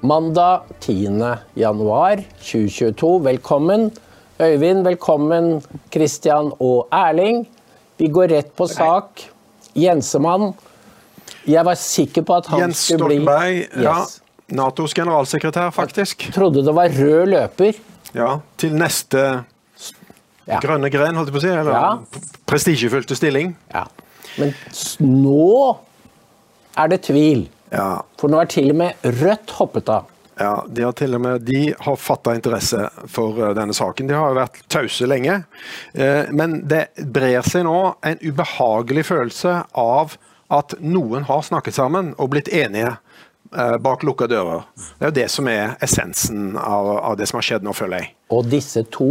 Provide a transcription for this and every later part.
Mandag 10. januar 2022. Velkommen Øyvind, velkommen Kristian og Erling. Vi går rett på sak. Jensemann. Jeg var sikker på at han Jens skulle bli... Stoltenberg, ja, NATOs generalsekretær faktisk. Jeg trodde det var rød løper. Ja, til neste grønne gren, holdt jeg på å si, eller prestisjefylte stilling. Ja, men nå er det tvil. Ja. For nå er til og med Rødt hoppet av. Ja, de har fattet interesse for denne saken. De har jo vært tause lenge. Men det brer seg nå en ubehagelig følelse av at noen har snakket sammen og blitt enige bak lukkede dører. Det er jo det som er essensen av det som har skjedd nå, føler jeg. Og disse to,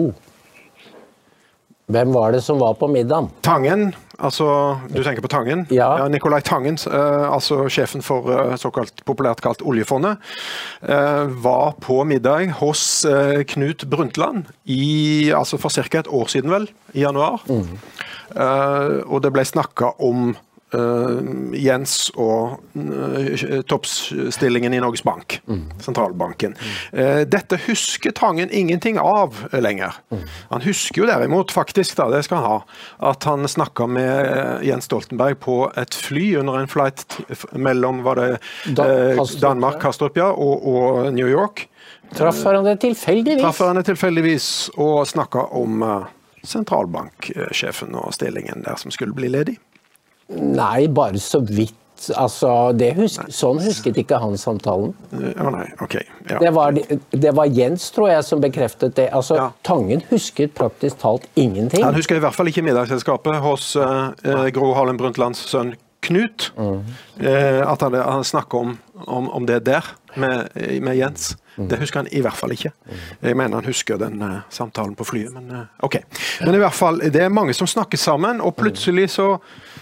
hvem var det som var på middagen? Tangen, altså, du tenker på Tangen? Ja. Nicolai Tangen, altså sjefen for såkalt populært kalt oljefondet, var på middag hos Knut Brundtland altså for cirka et år siden vel, i januar. Og det ble snakket om Jens og toppstillingen i Norges Bank, sentralbanken. Dette husker Tangen ingenting av lenger. Han husker jo derimot faktisk, det skal han ha, at han snakket med Jens Stoltenberg på et fly under en flight mellom Danmark, Kastrup, og New York. Traff han det tilfeldigvis og snakket om sentralbanksjefen og stillingen der som skulle bli ledig. Nei, bare så vidt. Altså, sånn husket ikke han samtalen. Nei, ok. Ja. Det var Jens, tror jeg, som bekreftet det. Altså, Tangen husket praktisk talt ingenting. Han husker i hvert fall ikke middagsselskapet hos Gro Harlem Brundtlands sønn Knut. At han snakket om det der med Jens. Det husker han i hvert fall ikke. Jeg mener han husker den samtalen på flyet, men ok. Men i hvert fall, det er mange som snakker sammen, og plutselig så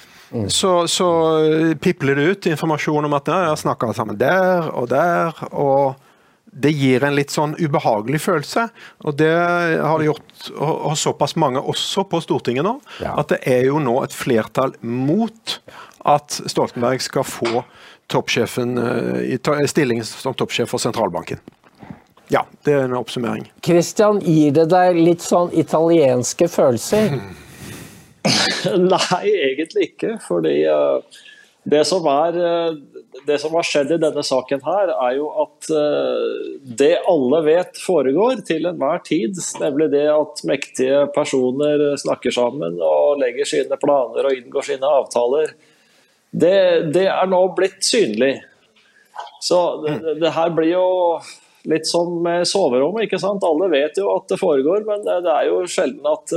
pipler det ut informasjon om at jeg har snakket sammen der, og det gir en litt sånn ubehagelig følelse, og det har det gjort og såpass mange også på Stortinget nå, at det er jo nå et flertall mot at Stoltenberg skal få toppsjefen i stillingen som toppsjef for sentralbanken. Ja, det er en oppsummering. Kristian, gir det deg litt sånn italienske følelser? Nei, egentlig ikke, fordi det som har skjedd i denne saken her, er jo at det alle vet foregår til enhver tid, nemlig det at mektige personer snakker sammen og legger sine planer og inngår sine avtaler, det er nå blitt synlig. Så det her blir jo litt som med soverommet, ikke sant? Alle vet jo at det foregår, men det er jo sjelden at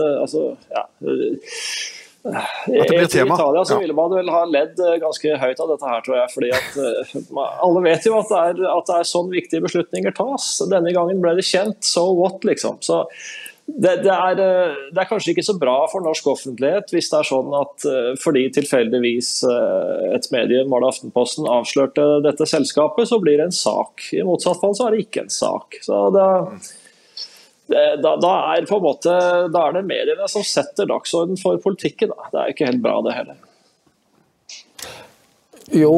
I Italia så ville man vel ha ledd ganske høyt av dette her, tror jeg, fordi at alle vet jo at det er sånn viktige beslutninger tas. Denne gangen ble det kjent, so what, liksom. Så det er kanskje ikke så bra for norsk offentlighet hvis det er sånn at fordi tilfeldigvis et medium, var det Aftenposten, avslørte dette selskapet, så blir det en sak. I motsatt fall så er det ikke en sak. Så da er på en måte, da er det mediene som setter dagsorden for politikken. Da. Det er ikke helt bra det heller. Jo,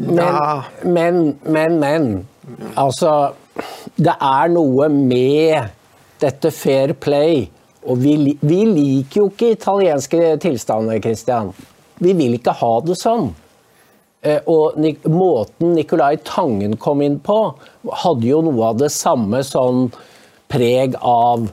men altså, det er noe med dette fair play, og vi liker jo ikke italienske tilstander, Kristian. Vi vil ikke ha det sånn. Og måten Nicolai Tangen kom inn på, hadde jo noe av det samme sånn preg av,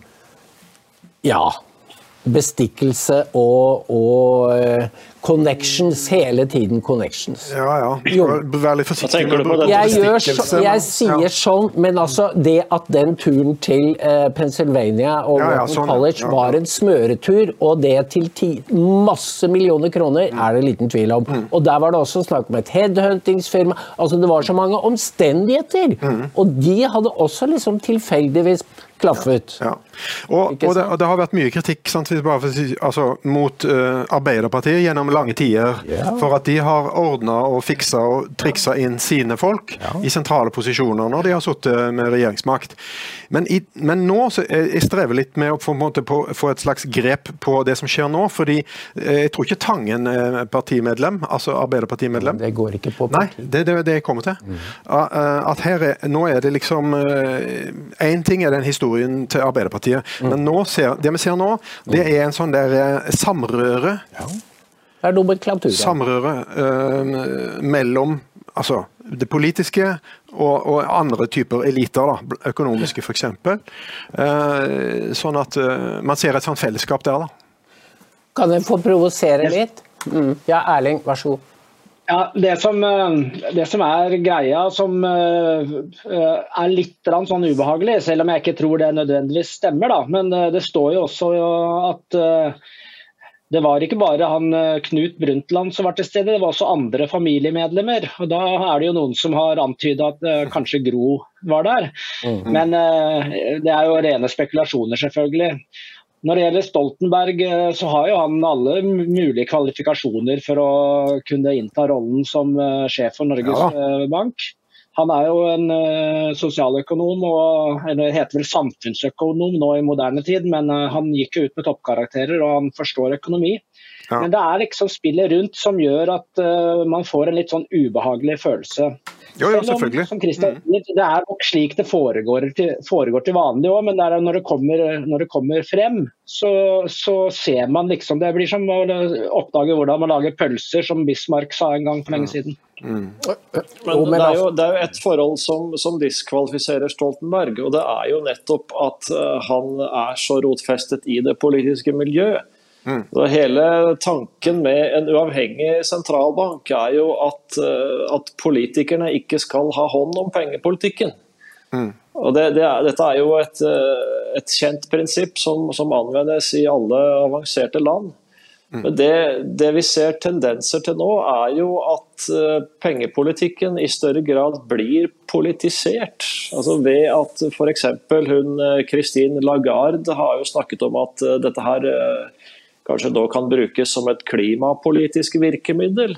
bestikkelse og connections, hele tiden connections. Ja. Vær litt forsiktig med å bruke bestikkelse. Jeg sier sånn, men altså det at den turen til Pennsylvania og Wharton College var en smøretur, og det til masse millioner kroner, er det liten tvil om. Og der var det også snakk om et headhuntingsfirma, altså det var så mange omstendigheter, og de hadde også liksom tilfeldigvis klaffet. Ja. Og det har vært mye kritikk, sant, mot Arbeiderpartiet gjennom lange tider, for at de har ordnet og fikset og trikset inn sine folk i sentrale posisjoner når de har suttet med regjeringsmakt. Men nå så jeg strever litt med å få et slags grep på det som skjer nå, fordi jeg tror ikke Tangen er partimedlem, altså Arbeiderpartimedlem. Det går ikke på parti. Nei, det er det jeg kommer til. At nå er det liksom, en ting er den historien til Arbeiderpartiet, men det vi ser nå, det er en sånn der samrøre. Det er nomenklatur. Samrøre mellom altså, det politiske og andre typer eliter, da, økonomiske for eksempel. Sånn at man ser et sånt fellesskap der, da. Kan jeg få provosere litt? Ja, Erling, vær så god. Ja, det som er greia, som er litt sånn ubehagelig, selv om jeg ikke tror det nødvendigvis stemmer, da. Men det står jo også at det var ikke bare han Knut Brundtland som var til stede, det var også andre familiemedlemmer. Og da er det jo noen som har antydet at kanskje Gro var der. Men det er jo rene spekulasjoner selvfølgelig. Når det gjelder Stoltenberg, så har jo han alle mulige kvalifikasjoner for å kunne innta rollen som sjef for Norges Bank. Han er jo en sosialøkonom, eller heter vel samfunnsøkonom nå i moderne tid, men han gikk jo ut med toppkarakterer, og han forstår økonomi. Ja. Men det er liksom spillet rundt som gjør at man får en litt sånn ubehagelig følelse. Jo, selvfølgelig. Som Christian sier, det er nok slik det foregår til vanlig også, men det er når det kommer frem, så ser man liksom, det blir som å oppdage hvordan man lager pølser, som Bismarck sa en gang for lenge siden. Men det er jo et forhold som diskvalifiserer Stoltenberg, og det er jo nettopp at han er så rotfestet i det politiske miljøet. Så hele tanken med en uavhengig sentralbank er jo at politikerne ikke skal ha hånd om pengepolitikken. Og dette er jo et kjent prinsipp som anvendes i alle avanserte land. Men det vi ser tendenser til nå er jo at pengepolitikken i større grad blir politisert. Altså ved at for eksempel Christine Lagarde har jo snakket om at dette her kanskje da kan brukes som et klimapolitisk virkemiddel.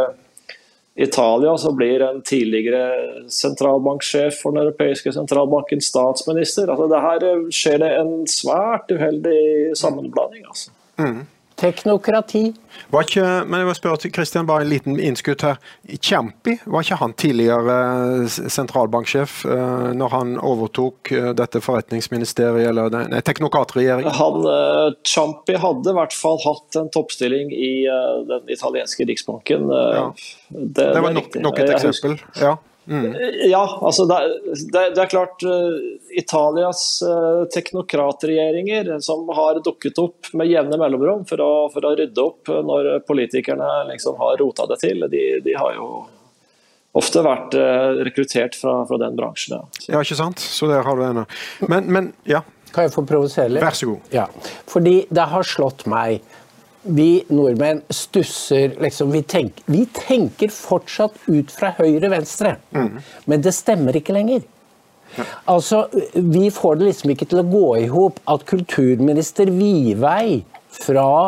I Italia så blir en tidligere sentralbanksjef for den europeiske sentralbanken statsminister. Altså det her skjer det en svært uheldig sammenblanding, altså. Teknokrati. Men jeg må spørre til Christian, bare en liten innskudd her. Ciampi, var ikke han tidligere sentralbanksjef når han overtok dette forretningsministeriet, eller den teknokratregjeringen? Ciampi hadde i hvert fall hatt en toppstilling i den italienske riksbanken. Det var nok et eksempel, ja. Ja, altså det er klart Italias teknokratregjeringer som har dukket opp med jevne mellomrom for å rydde opp når politikerne liksom har rotet det til. De har jo ofte vært rekruttert fra den bransjen. Ja, ikke sant? Så der har du en. Men ja. Kan jeg få provosere litt? Vær så god. Ja, fordi det har slått meg. Vi nordmenn stusser, liksom, vi tenker fortsatt ut fra høyre-venstre, men det stemmer ikke lenger. Altså, vi får det liksom ikke til å gå i hop at kulturminister Vidvei fra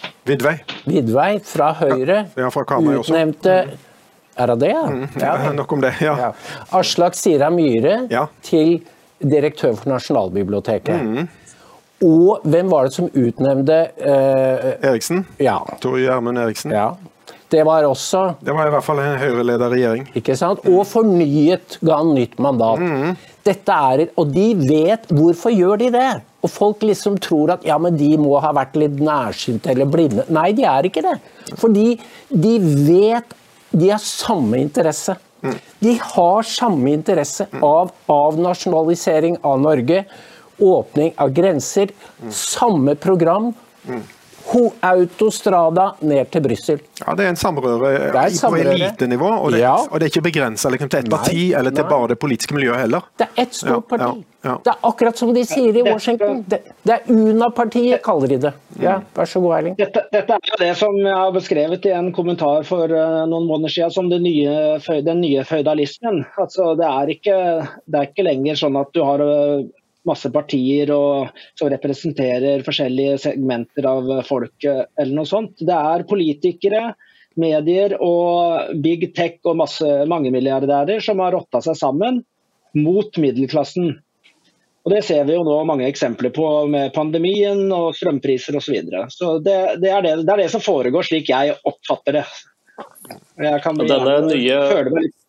Høyre utnevnte, er det det? Ja, nok om det, ja. Aslak Sira Myhre til direktør for Nasjonalbiblioteket. Og hvem var det som utnevnte Eriksen? Ja. Tor Gjermund Eriksen? Ja. Det var i hvert fall en høyreleder regjering. Ikke sant? Og ga en nytt mandat. Og de vet, hvorfor gjør de det? Og folk liksom tror at ja, men de må ha vært litt nærsynte eller blinde. Nei, de er ikke det. Fordi de vet, de har samme interesse. De har samme interesse av avnasjonalisering av Norge, åpning av grenser, samme program, autostrada ned til Bryssel. Ja, det er en samrøre på elitenivå, og det er ikke begrenset liksom, til et parti eller til bare det politiske miljøet heller. Det er et stort parti. Det er akkurat som de sier i Washington. Det er UNA-partiet, kaller de det. Ja, vær så god, Erling. Dette er jo det som jeg har beskrevet i en kommentar for noen måneder siden som den nye feudalismen. Altså, det er ikke lenger sånn at du har masse partier som representerer forskjellige segmenter av folket eller noe sånt. Det politikere, medier og big tech og mange milliardærer som har rottet seg sammen mot middelklassen. Og det ser vi jo nå mange eksempler på med pandemien og strømpriser og så videre. Så det er det som foregår slik jeg oppfatter det. Jeg kan føle meg litt.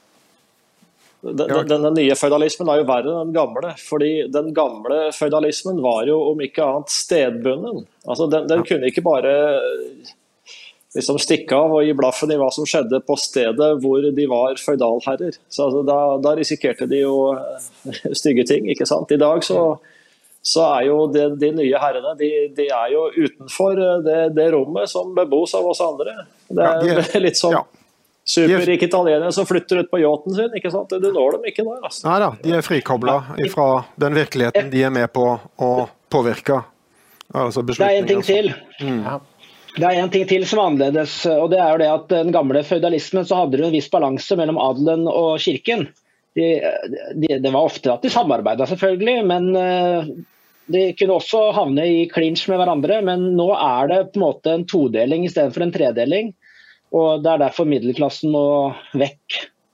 Denne nye feudalismen er jo verre enn den gamle, fordi den gamle feudalismen var jo om ikke annet stedbunden. Altså den kunne ikke bare liksom stikke av og gi blaffen i hva som skjedde på stedet hvor de var feudalherrer. Så altså, da risikerte de jo stygge ting, ikke sant? I dag så er jo de nye herrene, de er jo utenfor det rommet som bebos av oss andre. Det er litt sånn superrike italienere som flytter ut på yachten sin, ikke sant? Du når dem ikke der, altså. Neida, de er frikoblet fra den virkeligheten de er med på å påvirke. Altså det er en ting til. Det er en ting til som er annerledes, og det er jo det at den gamle feudalismen så hadde du en viss balanse mellom adelen og kirken. Det var ofte at de samarbeidet selvfølgelig, men de kunne også havne i clinch med hverandre, men nå er det på en måte en todeling i stedet for en tredeling. Og det er derfor middelklassen må vekk.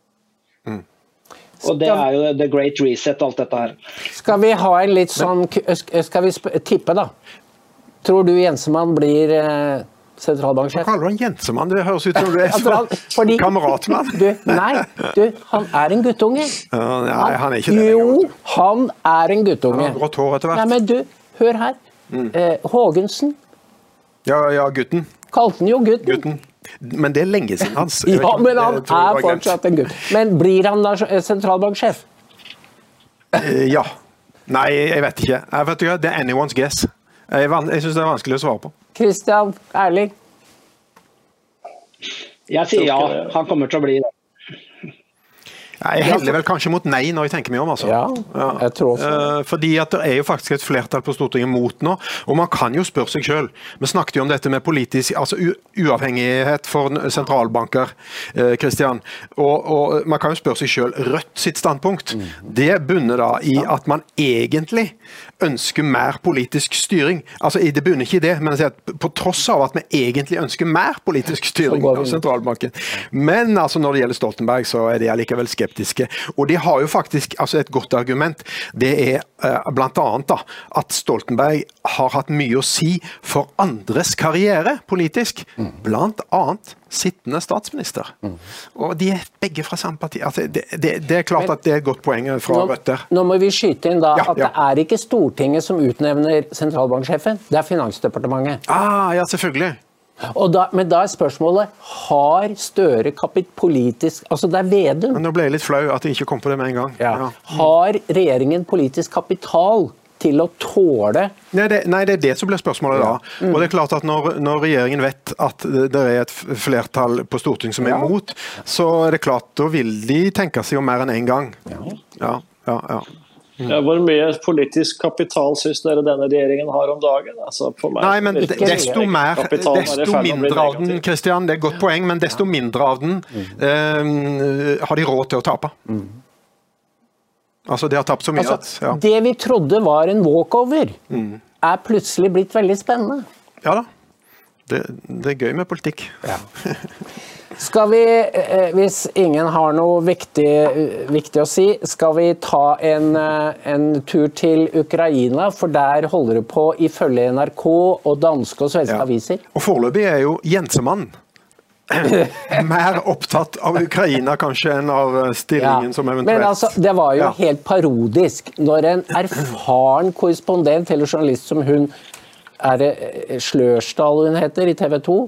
Og det er jo the great reset, alt dette her. Skal vi ha en litt sånn, skal vi tippe da? Tror du Jensemann blir sentralbanksjef? Hva kaller du en Jensemann? Det høres ut som du er så kameratmann. Han er en guttunge. Nei, han er ikke det. Jo, han er en guttunge. Han har grått hår etter hvert. Nei, men du, hør her. Hågensen. Ja, gutten. Kalte han jo gutten. Men det er lenge siden hans. Ja, men han er fortsatt en gutt. Men blir han da sentralbanksjef? Ja. Nei, jeg vet ikke. Det er anyone's guess. Jeg synes det er vanskelig å svare på. Kristian, Erling? Jeg sier ja, han kommer til å bli det. Jeg heller vel kanskje mot nei når jeg tenker meg om, altså. Ja, jeg tror også. Fordi at det er jo faktisk et flertall på Stortinget mot nå, og man kan jo spørre seg selv. Vi snakket jo om dette med politisk, altså uavhengighet for sentralbanker, Kristian, og man kan jo spørre seg selv, Rødt sitt standpunkt, det bunner da i at man egentlig ønsker mer politisk styring. Altså, det bunner ikke i det, men på tross av at vi egentlig ønsker mer politisk styring av sentralbanken. Men altså, når det gjelder Stoltenberg, så er det allikevel skeptiske. Og de har jo faktisk et godt argument. Det er blant annet da, at Stoltenberg har hatt mye å si for andres karriere politisk. Blant annet sittende statsminister. Og de er begge fra samme parti. Altså, det er klart at det er et godt poeng fra Rødt der. Nå må vi skyte inn da at det er ikke Stortinget som utnevner sentralbanksjefen, det er Finansdepartementet. Ja, selvfølgelig. Men da er spørsmålet, har Støre politisk, altså det er Vedum. Men nå ble jeg litt flau at jeg ikke kom på det med en gang. Har regjeringen politisk kapital til å tåle? Nei, det er det som blir spørsmålet da. Og det er klart at når regjeringen vet at det er et flertall på Stortinget som er imot, så er det klart, da vil de tenke seg om mer enn en gang. Ja. Hvor mye politisk kapital synes dere denne regjeringen har om dagen? Altså, for meg, nei, men desto mindre av den, Kristian, det er et godt poeng, men desto mindre av den har de råd til å tape. Altså, de har tapt så mye det vi trodde var en walkover, er plutselig blitt veldig spennende. Ja da. Det er gøy med politikk. Skal vi, hvis ingen har noe viktig å si, skal vi ta en tur til Ukraina, for der holder det på ifølge NRK og danske og svenske aviser. Og foreløpig er jo Jensemann mer opptatt av Ukraina kanskje enn av stillingen som eventuelt... Men altså, det var jo helt parodisk når en erfaren korrespondent eller journalist som hun, er det Slørsdal hun heter i TV 2?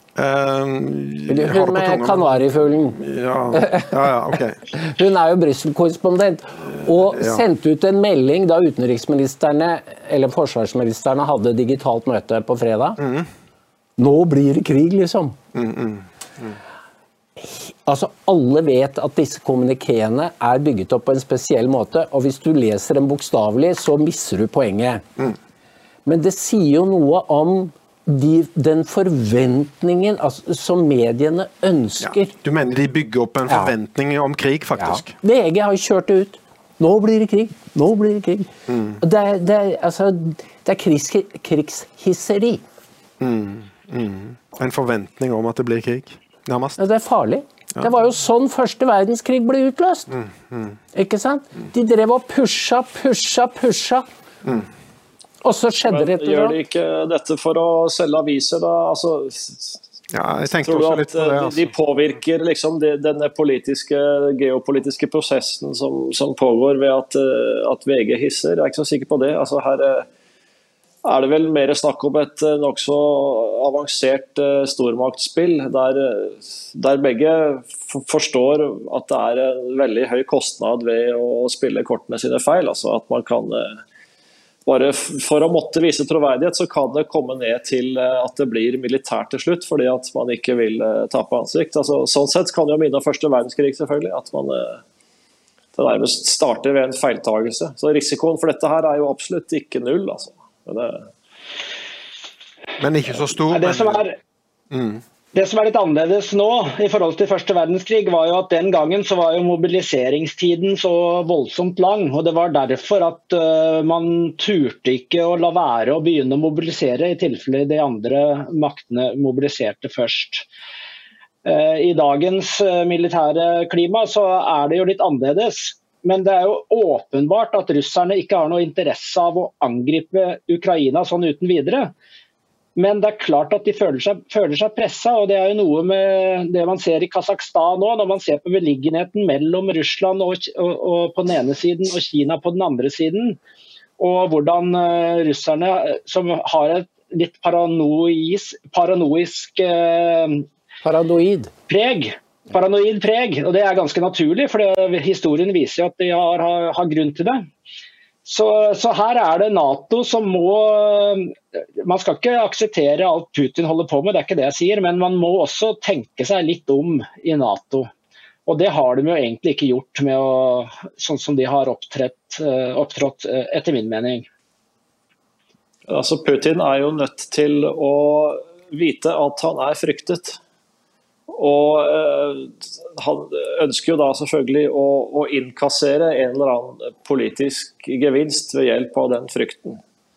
Hun med kanarifuglen. Ok. Hun er jo Brussel-korrespondent og sendte ut en melding da utenriksministerne eller forsvarsministerne hadde digitalt møte på fredag. Nå blir det krig, liksom. Altså, alle vet at disse kommunikene er bygget opp på en spesiell måte, og hvis du leser dem bokstavelig, så misser du poenget. Men det sier jo noe om den forventningen som mediene ønsker. Du mener de bygger opp en forventning om krig, faktisk? VG har jo kjørt det ut. Nå blir det krig. Det krigshisseri. En forventning om at det blir krig, nærmest. Ja, det farlig. Ja. Det var jo sånn første verdenskrig ble utløst. Ikke sant? De drev og pusha. Og så skjedde det etter. Gjør de ikke dette for å selge aviser da? Altså, jeg tenkte også litt på det. Altså. De påvirker liksom denne geopolitiske prosessen som pågår ved at VG hisser. Jeg ikke så sikker på det. Altså, her det vel mer snakk om et nokså avansert stormaktspill, der begge forstår at det en veldig høy kostnad ved å spille kortene sine feil. Altså at man kan bare for å måtte vise troverdighet, så kan det komme ned til at det blir militært til slutt, fordi at man ikke vil tape ansikt. Altså, sånn sett kan det jo minne om første verdenskrig, selvfølgelig, at man det nærmest starter ved en feiltagelse. Så risikoen for dette her jo absolutt ikke null, altså. Men ikke så stor. Det som litt annerledes nå i forhold til første verdenskrig var jo at den gangen så var jo mobiliseringstiden så voldsomt lang, og det var derfor at man turte ikke å la være å begynne å mobilisere i tilfelle de andre maktene mobiliserte først. I dagens militære klima så det jo litt annerledes, men det jo åpenbart at russerne ikke har noe interesse av å angripe Ukraina sånn uten videre. Men det klart at de føler seg presset, og det jo noe med det man ser i Kazakhstan nå, når man ser på beliggenheten mellom Russland og på den ene siden og Kina på den andre siden, og hvordan russerne som har et litt paranoid preg, og det ganske naturlig, for historien viser at de har grunn til det. Så her det NATO som man skal ikke akseptere alt Putin holder på med, det ikke det jeg sier, men man må også tenke seg litt om i NATO. Og det har de jo egentlig ikke gjort sånn som de har opptrådt etter min mening. Altså Putin jo nødt til å vite at han fryktet. Og han ønsker jo da selvfølgelig å innkassere en eller annen politisk gevinst ved hjelp av den frykten.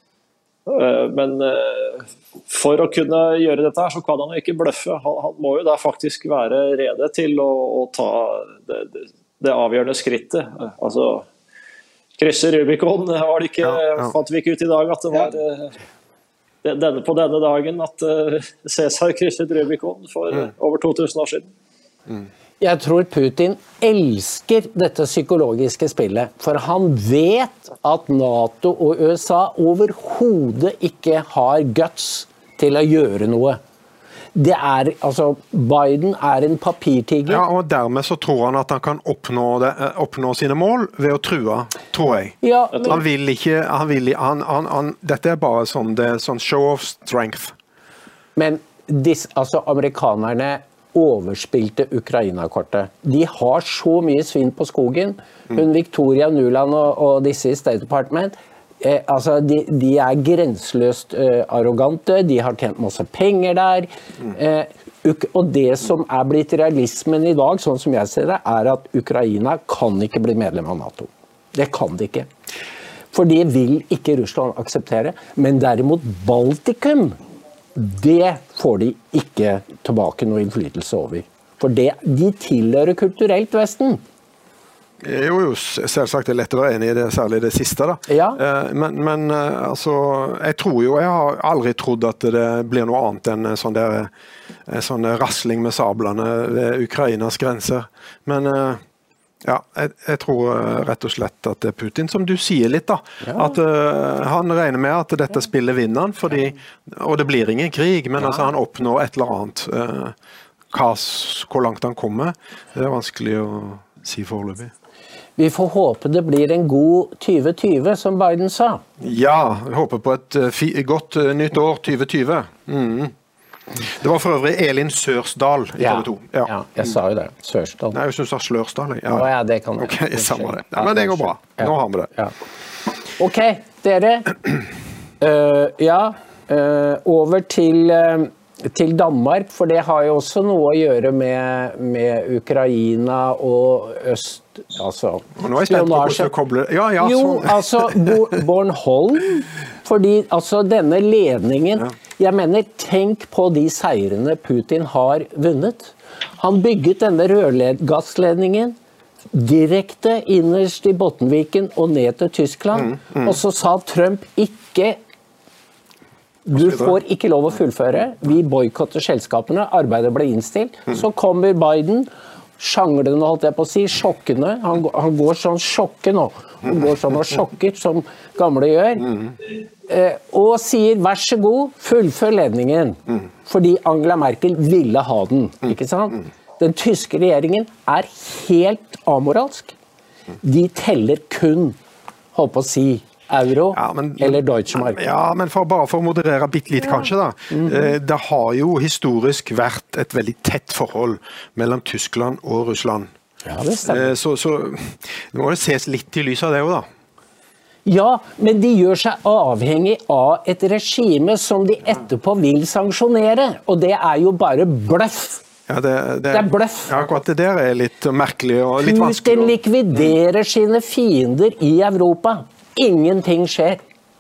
Men for å kunne gjøre dette her, så kan han jo ikke bløffe. Han må jo da faktisk være rede til å ta det avgjørende skrittet. Altså, krysse Rubicon var det ikke, fant vi ikke ut i dag at det var... på denne dagen at Cæsar krysset Rubicon for over 2000 år siden. Jeg tror Putin elsker dette psykologiske spillet, for han vet at NATO og USA overhodet ikke har guts til å gjøre noe. Altså, Biden en papirtiger. Ja, og dermed så tror han at han kan oppnå sine mål ved å true, tror jeg. Ja, han vil ikke, dette bare sånn show of strength. Men altså, amerikanerne overspilte Ukraina-kortet. De har så mye svinn på skogen. Hun Victoria Nuland og disse i State Department, altså de grenseløst arrogante, de har tjent masse penger der, og det som blitt realismen i dag, sånn som jeg ser det, at Ukraina kan ikke bli medlem av NATO. Det kan de ikke. For det vil ikke Russland akseptere, men derimot Baltikum, det får de ikke tilbake noe innflytelse over. For de tilhører kulturelt Vesten. Jo, selvsagt lett å være enig i det, særlig det siste da. Ja. Men altså, jeg har aldri trodd at det blir noe annet enn sånn rasling med sablene ved Ukrainas grenser. Men ja, jeg tror rett og slett at det Putin, som du sier litt da, at han regner med at dette spillet vinner han, og det blir ingen krig, men altså, han oppnår et eller annet. Hvor langt han kommer, det vanskelig å si foreløpig. Vi får håpe det blir en god 2020, som Biden sa. Ja, jeg håper på et godt nytt år, 2020. Det var for øvrig Elin Sørsdal i TV 2. Ja, jeg sa jo det. Sørsdal. Nei, jeg synes du sa Slørsdal. Ja, det kan jeg. Ok, samme det. Ja, men det går bra. Nå har vi det. Ja. Ok, dere. Over til til Danmark, for det har jo også noe å gjøre med Ukraina og øst, altså og nå er jeg spent på hvordan du kobler. Ja, jo, sånn. altså Bornholm, fordi altså denne ledningen, jeg mener, tenk på de seirene Putin har vunnet. Han bygget denne rørgassledningen direkte innerst i Bottenviken og ned til Tyskland, og så sa Trump ikke du får ikke lov å fullføre, vi boykotter selskapene, arbeidet ble innstilt. Så kommer Biden, sjanglende, holdt jeg på å si, sjokkende, han går sånn sjokke nå, han går sånn og sjokker som gamle gjør, og sier vær så god, fullfør ledningen, fordi Angela Merkel ville ha den, ikke sant? Den tyske regjeringen er helt amoralsk. De teller kun, holdt på å si, euro eller Deutsche Mark. Ja, men bare for å moderere bitte litt kanskje da. Det har jo historisk vært et veldig tett forhold mellom Tyskland og Russland. Ja, det stemmer. Så det må jo ses litt i lys av det også da. Ja, men de gjør seg avhengig av et regime som de etterpå vil sanksjonere, og det er jo bare bløff. Ja, det er bløff. Ja, akkurat det der er litt merkelig og litt vanskelig. Putin likviderer sine fiender i Europa. Ingenting skjer.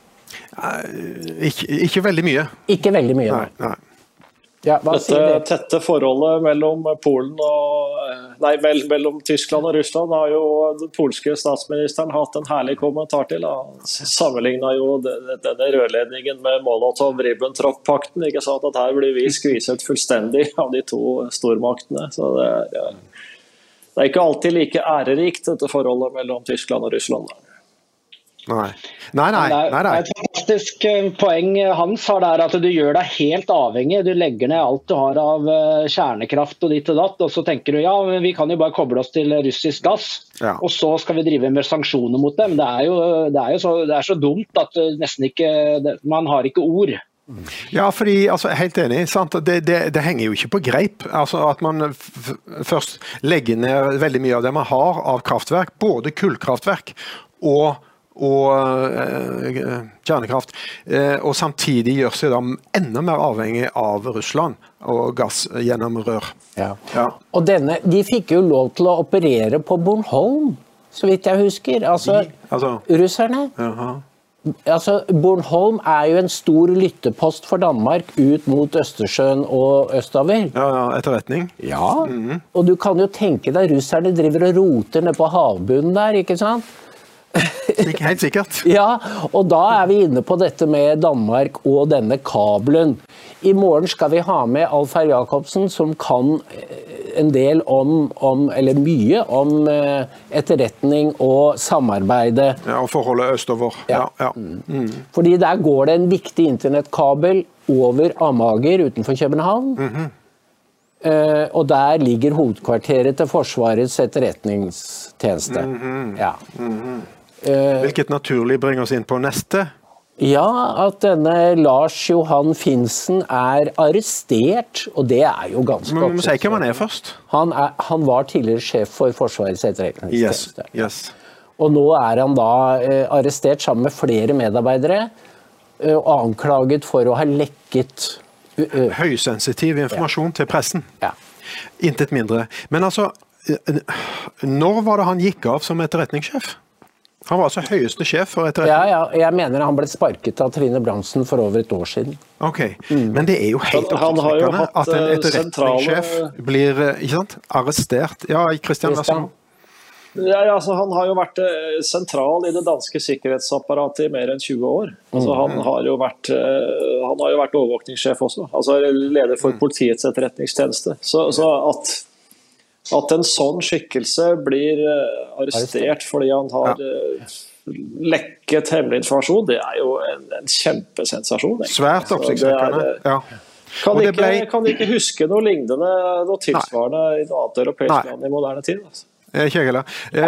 Ikke veldig mye. Ikke veldig mye. Nei. Ja, Dette tette forholdet mellom Polen mellom Tyskland og Russland har jo den polske statsministeren hatt en herlig kommentar til. Han sammenlignet jo denne rørledningen med Molotov-Ribbentrop-pakten, ikke sant? At her blir vi skviset fullstendig av de to stormaktene. Så det er ikke alltid like ærerikt, dette forholdet mellom Tyskland og Russland. Nei. Det er et fantastisk poeng hans har der, at du gjør deg helt avhengig. Du legger ned alt du har av kjernekraft og ditt og datt, og så tenker du, ja, men vi kan jo bare koble oss til russisk gass, og så skal vi drive med sanksjoner mot dem. Det er så dumt at nesten ikke, man har ikke ord. Ja, fordi, altså, helt enig, sant? Det henger jo ikke på greip. Altså at man først legger ned veldig mye av det man har av kraftverk, både kullkraftverk og kjernekraft, og samtidig gjør seg da enda mer avhengig av Russland og gass gjennom rør. Ja. Og de fikk jo lov til å operere på Bornholm, så vidt jeg husker. Altså russerne. Altså, Bornholm er jo en stor lyttepost for Danmark ut mot Østersjøen og østover. Ja, etterretning. Ja, og du kan jo tenke deg, russerne driver og roter ned på havbunnen der, ikke sant? Helt sikkert. Ja, og da er vi inne på dette med Danmark og denne kabelen. I morgen skal vi ha med Alf Herr Jacobsen, som kan en del eller mye om etterretning og samarbeide. Ja, og forholdet østover. Ja. Fordi der går det en viktig internettkabel over Amager utenfor København. Og der ligger hovedkvarteret til Forsvarets etterretningstjeneste. Hvilket naturlig bringer oss inn på neste? Ja, at denne Lars Johan Finsen er arrestert, og det er jo ganske oppsiktsvekkende. Men må si hvem han er først. Han var tidligere sjef for Forsvarets etterretningstjeneste. Yes. Og nå er han da arrestert sammen med flere medarbeidere, og anklaget for å ha lekket høysensitiv informasjon til pressen. Intet mindre. Men altså, når var det han gikk av som etterretningssjef? Han var altså høyeste sjef for etterretning. Ja, jeg mener han ble sparket av Trine Bramsen for over et år siden. Ok, men det er jo helt oppsiktsvekkende at en etterretningssjef blir, ikke sant, arrestert. Ja, Christian, vær så god. Ja, altså, han har jo vært sentral i det danske sikkerhetsapparatet i mer enn 20 år. Altså, han har jo vært overvåkningssjef også, altså leder for politiets etterretningstjeneste. Så at en sånn skikkelse blir arrestert fordi han har lekket hemmelig informasjon, det er jo en kjempesensasjon. Svært oppsiktsvekkende, ja. Kan ikke huske noe lignende, noe tilsvarende i noe annet europeisk land i moderne tid. Altså. Kjegela.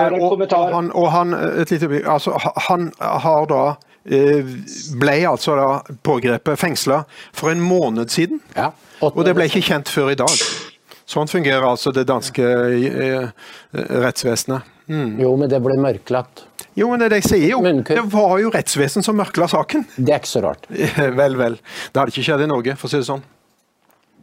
Han har da ble altså da pågrepet, fengslet for en måned siden, og det ble ikke kjent før i dag. Sånn fungerer altså det danske rettsvesenet. Jo, men det ble mørklagt. Jo, men det sier jo. Det var jo rettsvesen som mørkla saken. Det er ikke så rart. Vel. Det hadde ikke skjedd i Norge, for å si det sånn.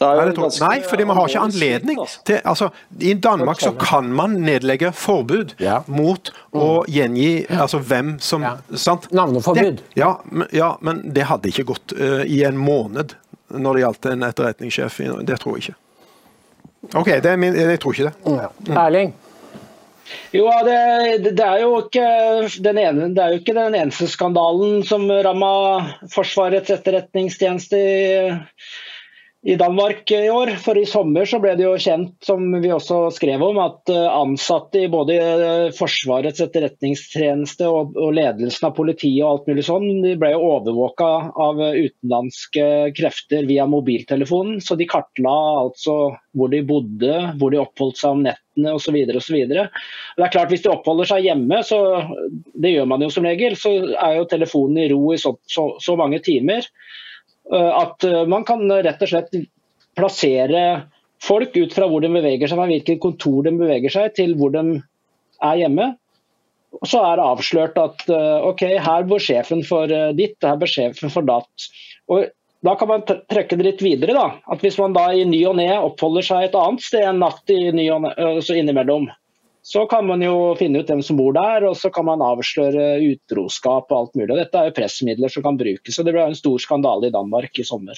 Nei, fordi man har ikke anledning til, altså, i Danmark så kan man nedlegge forbud mot å gjengi, altså hvem som, sant? Navneforbud. Men det hadde ikke gått i en måned når det gjaldt en etterretningssjef, det tror jeg ikke. Ok, jeg tror ikke det. Erling? Jo, det er jo ikke den eneste skandalen som rammet Forsvarets etterretningstjeneste i Danmark i år. For i sommer så ble det jo kjent, som vi også skrev om, at ansatte i både Forsvarets etterretningstjeneste og ledelsen av politiet og alt mulig sånn, de ble jo overvåket av utenlandske krefter via mobiltelefonen, så de kartla altså hvor de bodde, hvor de oppholdt seg om nettene og så videre og så videre. Det er klart, hvis de oppholder seg hjemme, så det gjør man jo som regel, så er jo telefonen i ro i så mange timer, at man kan rett og slett plassere folk ut fra hvor de beveger seg, hvilket kontor de beveger seg til hvor de er hjemme. Og så er det avslørt at ok, her bor sjefen for ditt, her bor sjefen for datt. Og da kan man trekke det litt videre da, at hvis man da i ny og ne oppholder seg et annet sted en natt i ny og ne, så innimellom, så kan man jo finne ut hvem som bor der, og så kan man avsløre utroskap og alt mulig. Og dette er jo pressmidler som kan brukes, så det ble en stor skandale i Danmark i sommer.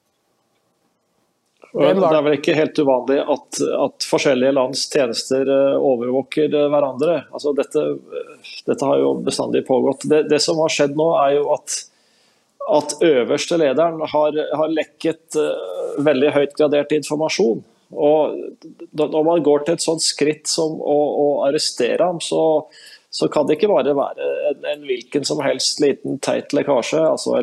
Det er vel ikke helt uvanlig at forskjellige lands tjenester overvåker hverandre. Altså dette har jo bestandig pågått. Det som har skjedd nå er jo at øverste lederen har lekket veldig høyt gradert informasjon. Og når man går til et sånt skritt som å arrestere ham, så kan det ikke bare være en hvilken som helst liten teit lekkasje. Altså,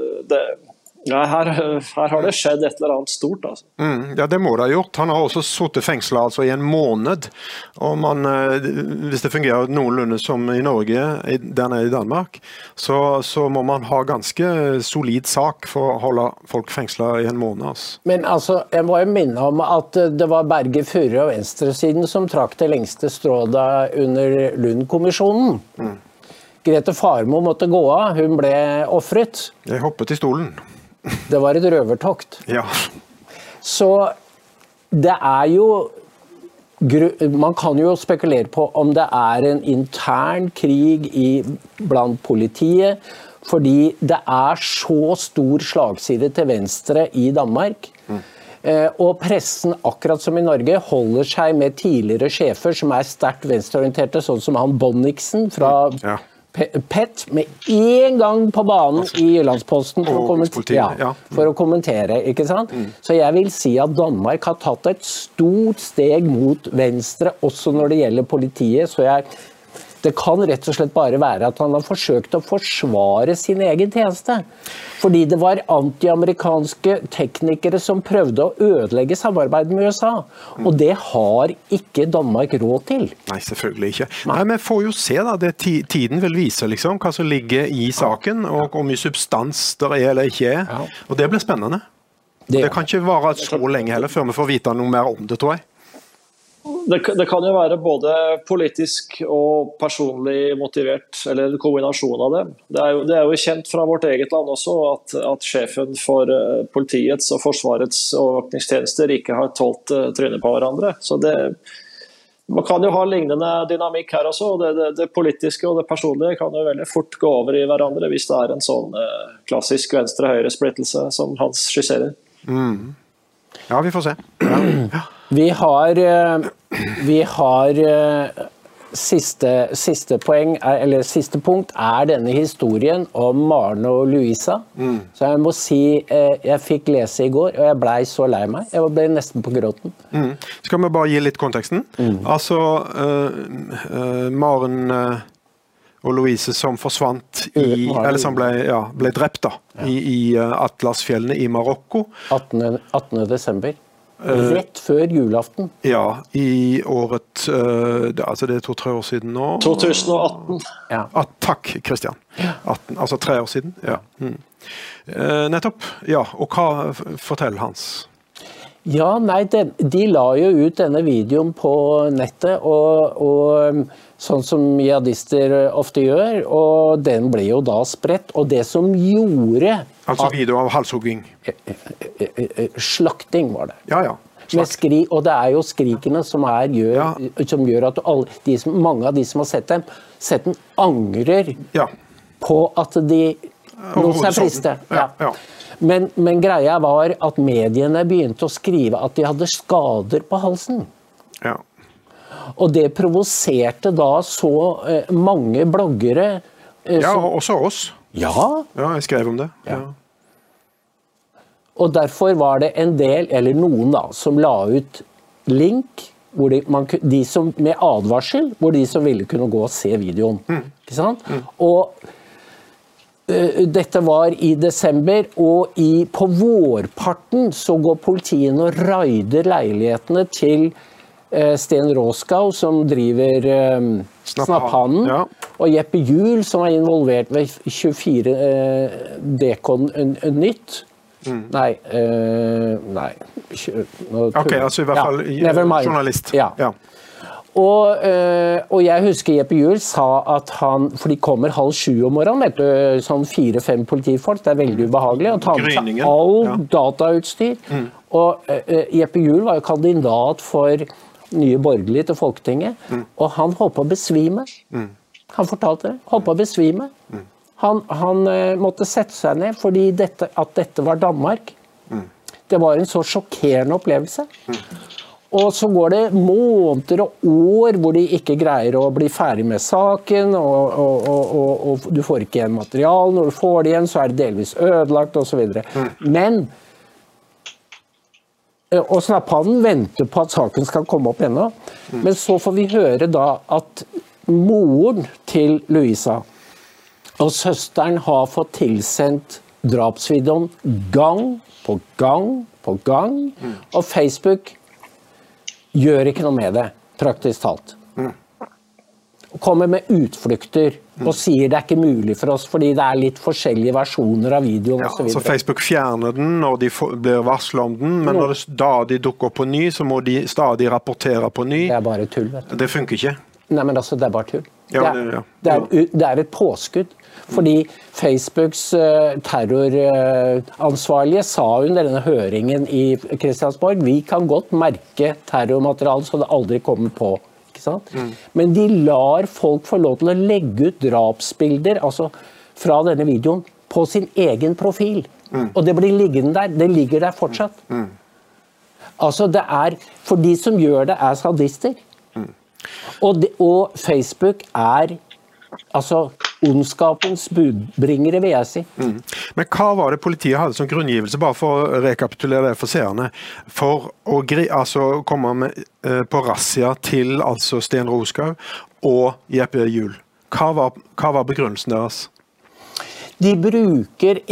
her har det skjedd et eller annet stort. Altså. Ja, det må det ha gjort. Han har også suttet fengslet altså, i en måned. Og hvis det fungerer noenlunde som i Norge, der nede i Danmark, så må man ha ganske solid sak for å holde folk fengslet i en måned. Altså. Men altså, jeg må jo minne om at det var Berge Furre og venstresiden som trakk det lengste strådet under Lund-kommisjonen. Grete Farmo måtte gå av, hun ble offret. Jeg hoppet i stolen. Det var et røvertokt. Ja. Så det er jo, man kan jo spekulere på om det er en intern krig blant politiet, fordi det er så stor slagside til venstre i Danmark. Og pressen, akkurat som i Norge, holder seg med tidligere sjefer som er sterkt venstreorienterte, sånn som han Bonniksen fra PET, med en gang på banen i Jyllandsposten for å kommentere, ikke sant? Så jeg vil si at Danmark har tatt et stort steg mot venstre, også når det gjelder politiet, så det kan rett og slett bare være at han har forsøkt å forsvare sin egen tjeneste. Fordi det var anti-amerikanske teknikere som prøvde å ødelegge samarbeidet med USA. Og det har ikke Danmark råd til. Nei, selvfølgelig ikke. Nei, men får jo se da, tiden vil vise liksom, hva som ligger i saken, og hvor mye substans det er eller ikke er. Og det blir spennende. Det kan ikke vare så lenge heller, før vi får vite noe mer om det, tror jeg. Det kan jo være både politisk og personlig motivert, eller en kombinasjon av det. Det er jo kjent fra vårt eget land også at sjefen for politiets og forsvarets overvåkningstjenester ikke har tålt trynet på hverandre. Så man kan jo ha lignende dynamikk her også, og det politiske og det personlige kan jo veldig fort gå over i hverandre hvis det er en sånn klassisk venstre-høyre-splittelse som Hans skisserer. Ja, vi får se. Vi har siste poeng, eller siste punkt, er denne historien om Maren og Louisa. Så jeg må si, jeg fikk lese i går, og jeg ble så lei meg. Jeg ble nesten på gråten. Skal vi bare gi litt konteksten? Altså, Maren og Louise som forsvant eller som ble drept da, i Atlasfjellene i Marokko. 18. desember. Rett før julaften. Ja, i året, altså det er 2-3 år siden nå. 2018. Ja. Takk, Kristian. 18, altså 3 år siden, ja. Nettopp, ja. Og hva forteller Hans? Ja, nei, de la jo ut denne videoen på nettet, og sånn som jihadister ofte gjør, og den ble jo da spredt, og det som gjorde... Altså video av halshugging? Slakting var det. Ja, ja. Og det er jo skrikene som gjør at mange av de som har sett den angrer på at de lot seg friste. Ja. Men greia var at mediene begynte å skrive at de hadde skader på halsen. Ja. Og det provoserte da så mange bloggere. Ja, også oss. Ja. Ja, jeg skrev om det. Ja. Og derfor var det en del, eller noen da, som la ut link hvor de som, med advarsel, hvor de som ville kunne gå og se videoen. Ikke sant? Og dette var i desember, og på vårparten så går politiet og raider leilighetene til Sten Råskau, som driver Snapphanen, og Jeppe Juhl, som er involvert ved 24 Dekon Nytt. Nei. Ok, altså i hvert fall journalist. Ja. Og jeg husker Jeppe Juhl sa at for de kommer 6:30 om morgenen, sånn 4-5 politifolk, det er veldig ubehagelig, og ta med seg all datautstyr. Og Jeppe Juhl var jo kandidat for Nye Borgerlige til Folketinget, og han holdt på å besvime. Han fortalte det, holdt på å besvime. Han måtte sette seg ned fordi at dette var Danmark. Det var en så sjokkerende opplevelse. Og så går det måneder og år hvor de ikke greier å bli ferdig med saken, og du får ikke igjen material. Når du får det igjen, så er det delvis ødelagt, og så videre. Og Snapphanen venter på at saken skal komme opp ennå. Men så får vi høre da at moren til Louisa og søsteren har fått tilsendt drapsvideoen gang på gang på gang, og Facebook gjør ikke noe med det, praktisk talt. Og kommer med utflukter og sier det er ikke mulig for oss, fordi det er litt forskjellige versjoner av videoen og så videre. Så Facebook fjerner den når de blir varslet om den, men når det stadig dukker opp på ny, så må de stadig rapportere på ny. Det er bare tull, vet du. Det funker ikke. Nei, men altså, det er bare tull. Det er et påskudd. Fordi Facebooks terroransvarlige sa under denne høringen i Kristiansborg, vi kan godt merke terrormateriale så det aldri kommer på. Ikke sant? Men de lar folk få lov til å legge ut drapsbilder altså fra denne videoen på sin egen profil. Og det blir liggende der. Det ligger der fortsatt. Altså, for de som gjør det er sadister. Og Facebook er ondskapens budbringere, vil jeg si. Men hva var det politiet hadde som grunngivelse, bare for å rekapitulere det for seerne, for å komme med, på razzia til Sten Råskau og Jeppe Juhl? Hva var begrunnelsen deres? De bruker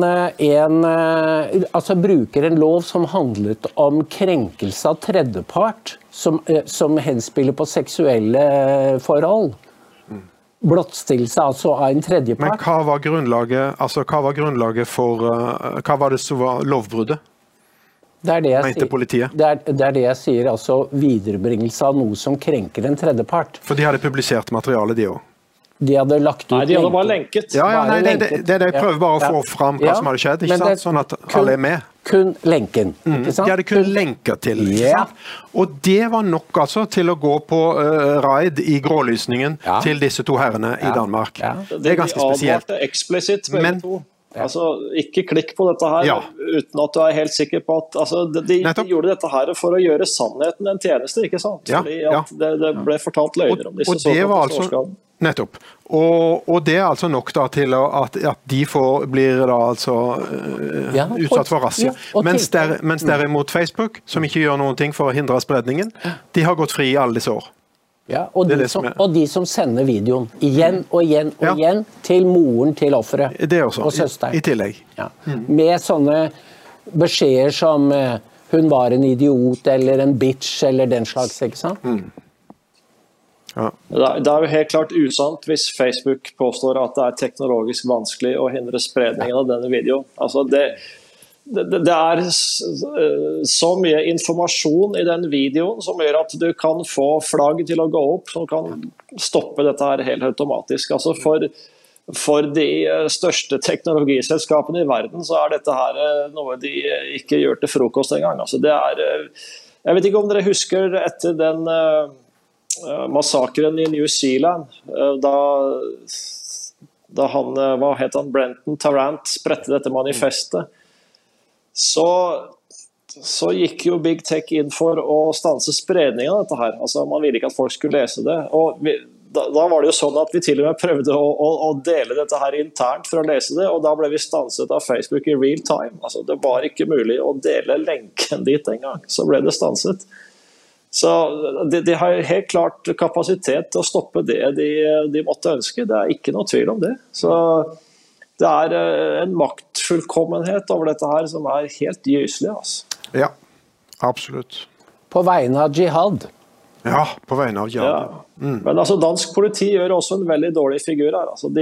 en lov som handlet om krenkelse av tredjepart, som henspiller på seksuelle forhold. Blottstillelse altså av en tredjepart. Men hva var grunnlaget for, hva var det som var lovbruddet? Det er det jeg mente politiet? Det er det jeg sier, altså viderebringelse av noe som krenker en tredjepart. For de hadde publisert materiale, de også? De hadde lagt ut... Nei, de hadde bare lenket. Ja, det jeg prøver bare å få fram hva som hadde skjedd, ikke sant? Sånn at alle er med. Kun lenken, ikke sant? De hadde kun lenker til, ikke sant? Og det var nok altså til å gå på raid i grålysningen til disse to herrene i Danmark. Det er ganske spesielt. De advarte eksplisitt begge to. Altså, ikke klikk på dette her uten at du er helt sikker på at de gjorde dette her for å gjøre sannheten en tjeneste, ikke sant? Fordi at det ble fortalt løgner om disse såkalte årskadene. Nettopp. Og det er altså nok da til at de blir da altså utsatt for razzia. Mens derimot Facebook, som ikke gjør noen ting for å hindre spredningen, de har gått fri i alle disse år. Ja, og de som sender videoen igjen og igjen og igjen til moren til offeret og søsteren. I tillegg. Ja. Med sånne beskjeder som hun var en idiot eller en bitch eller den slags, ikke sant? Ja. Det er jo helt klart usant hvis Facebook påstår at det er teknologisk vanskelig å hindre spredningen av denne videoen. Altså det så mye informasjon i den videoen som gjør at du kan få flagg til å gå opp, som kan stoppe dette her helt automatisk. Altså for de største teknologiselskapene i verden så dette her noe de ikke gjør til frokost en gang. Altså jeg vet ikke om dere husker etter den massakren i New Zealand, da han, hva het han, Brenton Tarrant spredte dette manifestet, så gikk jo Big Tech inn for å stanse spredningen av dette her. Altså, man ville ikke at folk skulle lese det. Og da var det jo sånn at vi til og med prøvde å dele dette her internt for å lese det, og da ble vi stanset av Facebook i real time. Altså, det var ikke mulig å dele lenken dit en gang, så ble det stanset. Så de har helt klart kapasitet til å stoppe det de måtte ønske. Det ikke noe tvil om det. Så det en maktfullkommenhet over dette her som helt gyselig. Altså. Ja, absolutt. På vegne av jihad. Ja, på vegne av jihad. Ja. Men altså, dansk politi gjør også en veldig dårlig figur her. Altså,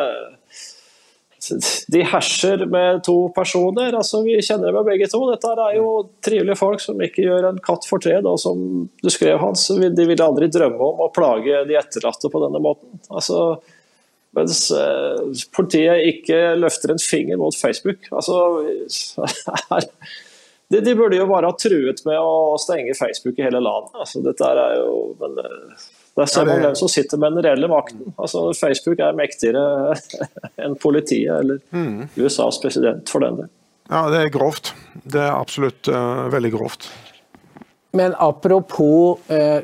de herser med to personer. Altså, vi kjenner dem begge to. Dette jo trivelige folk som ikke gjør en katt fortred, og som du skrev, Hans, de ville aldri drømme om å plage de etterlatte på denne måten. Altså, mens politiet ikke løfter en finger mot Facebook. Altså, de burde jo bare ha truet med å stenge Facebook i hele landet. Altså, dette jo... Men, der ser man hvem som sitter med den reelle makten. Altså, Facebook mektigere enn politiet eller USAs president for den del. Ja, det grovt. Det absolutt veldig grovt. Men apropos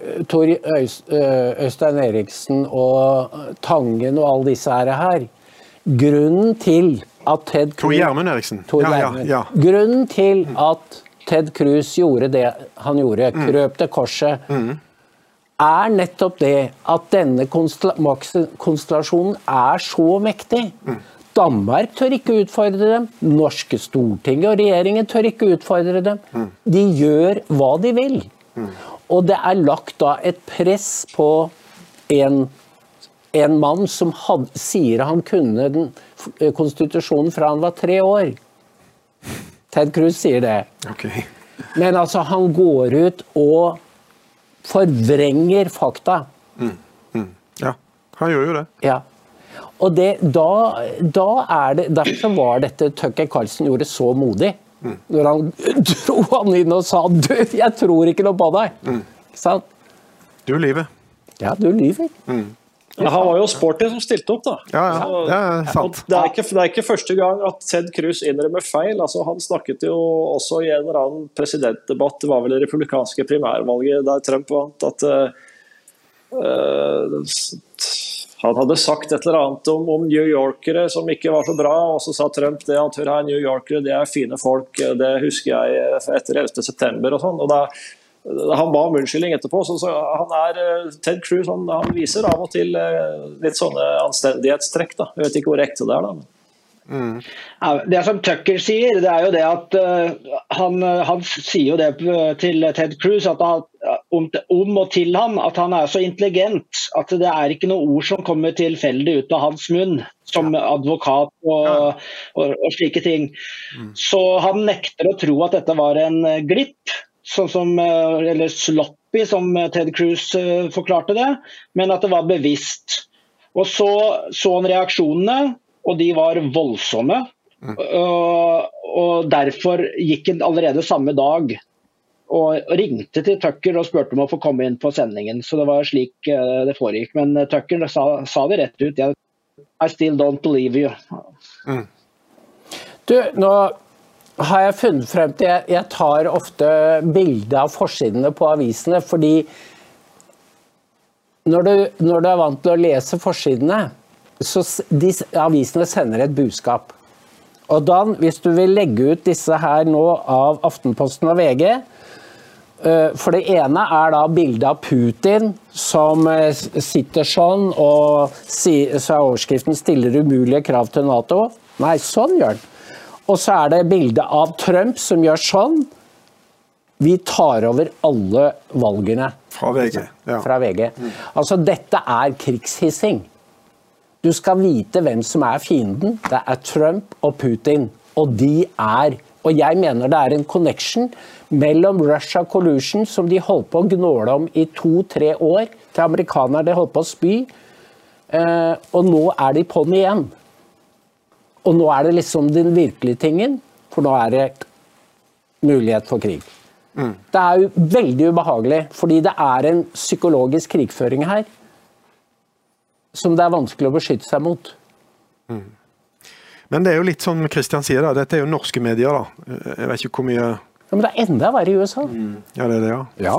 Øystein Eriksen og Tangen og alle disse her, grunnen til at Ted Cruz... Tor Gjermund Eriksen. Ja. Grunnen til at Ted Cruz gjorde det han gjorde, krøp til korset, nettopp det at denne konstellasjonen så mektig. Danmark tør ikke utfordre dem, norske Stortinget og regjeringen tør ikke utfordre dem. De gjør hva de vil. Og det lagt da et press på en mann som sier han kunne den konstitusjonen fra han var 3 år. Ted Cruz sier det. Okay. Men altså, han går ut og forvrenger fakta. Ja, han gjør jo det. Ja. Og derfor var dette Tucker Carlson gjorde så modig. Når han dro han inn og sa, du, jeg tror ikke noe på deg. Sant? Du lyver. Ja, du lyver. Ja, han var jo sporty som stilte opp da. Ja, det sant. Det ikke første gang at Ted Cruz innrømmer feil. Altså, han snakket jo også i en eller annen presidentdebatt, det var vel det republikanske primærvalget der Trump vant, at han hadde sagt et eller annet om New Yorkere som ikke var så bra, og så sa Trump det at New Yorkere, det fine folk, det husker jeg etter 11. september og sånn, og da han ba om unnskyldning etterpå, så han Ted Cruz, han viser av og til litt sånne anstendighetstrekk da. Jeg vet ikke hvor ekte det da. Ja, det som Tucker sier, det jo det at han sier jo det til Ted Cruz at om og til ham, at han så intelligent at det ikke noe ord som kommer tilfeldig ut av hans munn som advokat og slike ting. Så han nekter å tro at dette var en glipp, eller sloppy, som Ted Cruz forklarte det, men at det var bevisst. Og så han reaksjonene, og de var voldsomme, og derfor gikk han allerede samme dag og ringte til Tucker og spurte om å få komme inn på sendingen. Så det var slik det foregikk. Men Tucker sa det rett ut. I still don't believe you. Du, nå har jeg funnet frem til, jeg tar ofte bilder av forsidene på avisene, fordi når du vant til å lese forsidene, så avisene sender et budskap. Og Dan, hvis du vil legge ut disse her nå av Aftenposten og VG, for det ene da bildet av Putin som sitter sånn, og så overskriften stiller umulige krav til NATO. Nei, sånn gjør den. Og så det bildet av Trump som gjør sånn. Vi tar over alle valgene. Fra VG. Ja. Fra VG. Altså, dette krigshissing. Du skal vite hvem som fienden. Det Trump og Putin. Og de Og jeg mener det en connection mellom Russia collusion, som de holdt på å gnåle om i 2-3 år, til amerikanerne de holdt på å spy, og nå de på den igjen. Og nå det liksom den virkelige tingen, for nå det mulighet for krig. Det jo veldig ubehagelig, fordi det en psykologisk krigføring her, som det vanskelig å beskytte seg mot. Men det jo litt som Christian sier da, dette jo norske medier da. Jeg vet ikke hvor mye... Ja, men det enda verre i USA. Ja, det det, ja. Ja.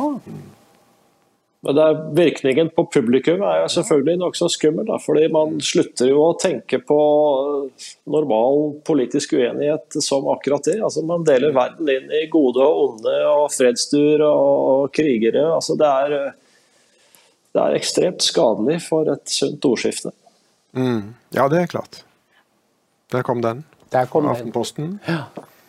Men virkningen på publikum jo selvfølgelig nok så skummel, da, fordi man slutter jo å tenke på normal politisk uenighet som akkurat det. Altså, man deler verden inn i gode og onde, og fredsduer og krigere. Altså, det ekstremt skadelig for et sunt ordskifte. Ja, det klart. Der kom den. Der kom den. Aftenposten. Ja.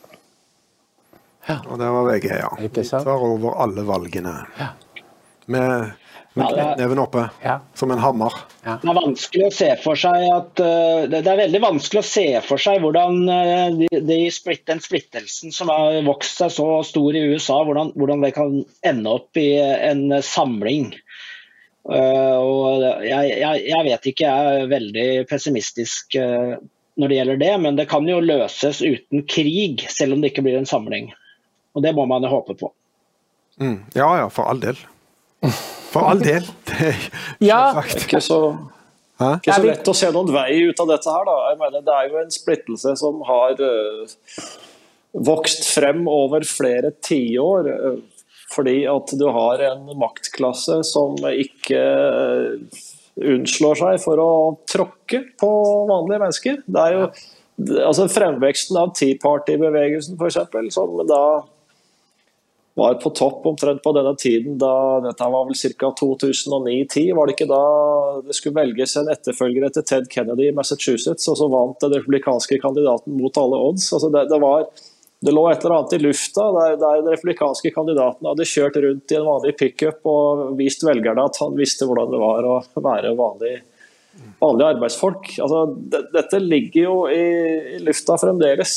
Ja. Og det var VG, ja. Ikke sant? Tar over alle valgene. Ja. Med knyttneven oppe, Ja. som en hammer. Ja. Det vanskelig å se for seg at det veldig vanskelig å se for seg hvordan den splittelsen som har vokst seg så stor i USA, hvordan det kan ende opp i en samling. Og jeg vet ikke, jeg veldig pessimistisk når det gjelder det, men det kan jo løses uten krig, selv om det ikke blir en samling. Og det må man jo håpe på. Ja, for all del. For all del. Ja. Ikke så lett å se noen vei ut av dette her, da. Jeg mener, det jo en splittelse som har vokst frem over flere tiår, fordi at du har en maktklasse som ikke unnslår seg for å tråkke på vanlige mennesker. Det jo altså fremveksten av Tea Party-bevegelsen for eksempel, som da var på topp omtrent på denne tiden, dette var vel ca. 2009-10, var det ikke da det skulle velges en etterfølger etter Ted Kennedy i Massachusetts, og så vant den republikanske kandidaten mot alle odds. Altså det lå et eller annet i lufta der den republikanske kandidaten hadde kjørt rundt i en vanlig pick-up og vist velgerne at han visste hvordan det var å være vanlig arbeidsfolk. Altså, dette ligger jo i lufta fremdeles.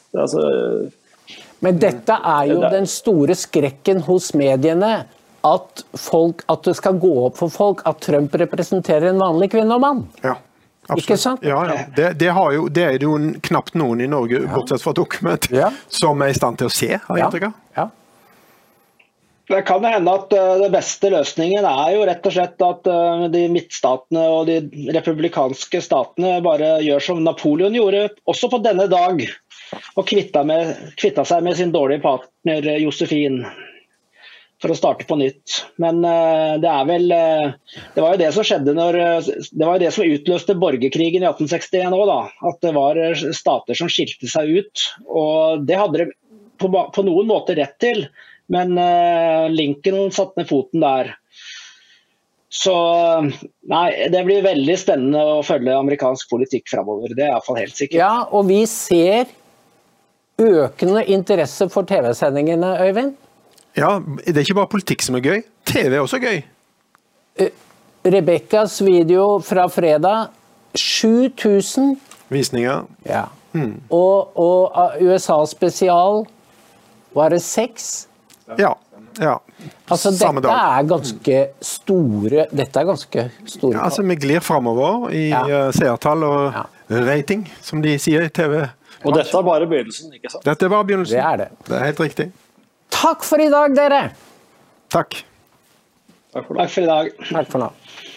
Men dette jo den store skrekken hos mediene, at det skal gå opp for folk at Trump representerer en vanlig kvinne og mann. Ja. Absolutt. Ikke sant? Ja. Det det jo knapt noen i Norge, bortsett fra Dokument, som i stand til å se, har jeg inntrykk av. Ja. Det kan hende at den beste løsningen jo rett og slett at de midtstatene og de republikanske statene bare gjør som Napoleon gjorde, også på denne dag, og kvitta seg med sin dårlige partner Josefine, for å starte på nytt. Men det var jo det som skjedde det var jo det som utløste borgerkrigen i 1861 også da, at det var stater som skilte seg ut, og det hadde de på noen måter rett til, men Lincoln satte ned foten der. Så nei, det blir veldig spennende å følge amerikansk politikk fremover, det I hvert fall helt sikkert. Ja, og vi ser økende interesse for TV-sendingene, Øyvind. Ja, det ikke bare politikk som gøy, TV også gøy. Rebekkas video fra fredag, 7000 visninger. Ja. Og USA spesial var det 6. Ja. Altså dette ganske store, Ja, altså vi glir fremover i seertall og rating, som de sier I TV. Og dette bare begynnelsen, ikke sant? Dette bare begynnelsen. Det det. Det helt riktig. Takk for I dag, dere! Takk. Takk for I dag. Takk for nå.